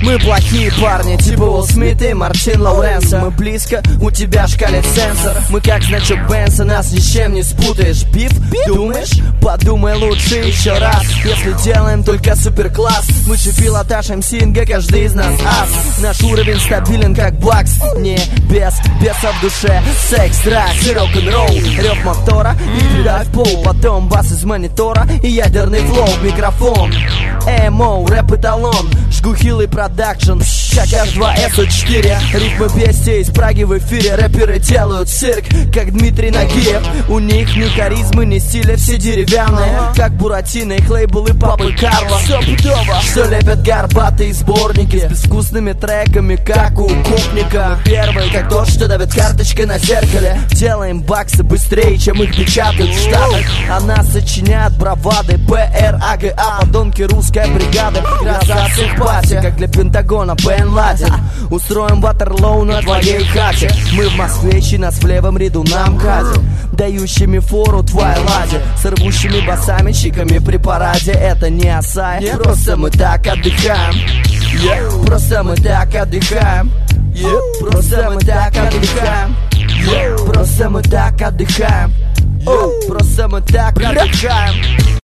Мы плохие парни, типа Уилл Смит и Мартин Лоуренсо. Мы близко, у тебя шкалит сенсор. Мы как значок Бенса, нас ни с чем не спутаешь. Биф, думаешь? Подумай лучше еще раз. Если делаем только суперкласс, лучше пилотаж МС-инга, каждый из нас ас. Наш уровень стабилен как бакс. Не без беса в душе. Секс, драйв и рок-н-ролл. Рев мотора и передай в пол. Потом бас из монитора и ядерный флоу. Микрофон, эмо, рэп-эталон. Жгу хилый продакшн, как H2SO4. Рифмы бестия из Праги в эфире. Рэперы делают цирк, как Дмитрий Нагиев. У них ни харизмы, ни стиля, все деревянные, как Буратино, их лейблы Папы Карло. Что лепят горбатые сборники с безвкусными треками, как у копника. Мы первые, как то, что давит карточкой на зеркале. Делаем баксы быстрее, чем их печатают в Штатах. А нас сочиняют бравады ПРАГА, подонки русской бригады. Гроза всех пати, как для Пентагона Бен Ладен. Устроим Ватерлоу на твоей хате. Мы в Москве, чи нас в левом ряду на МКАДе, дающими фору Твайладе, с рвущими басами, чиками при параде. Это не осай, просто мы так отдыхаем. Просто мы так отдыхаем. Просто мы так отдыхаем. Просто мы так отдыхаем. Просто мы так отдыхаем.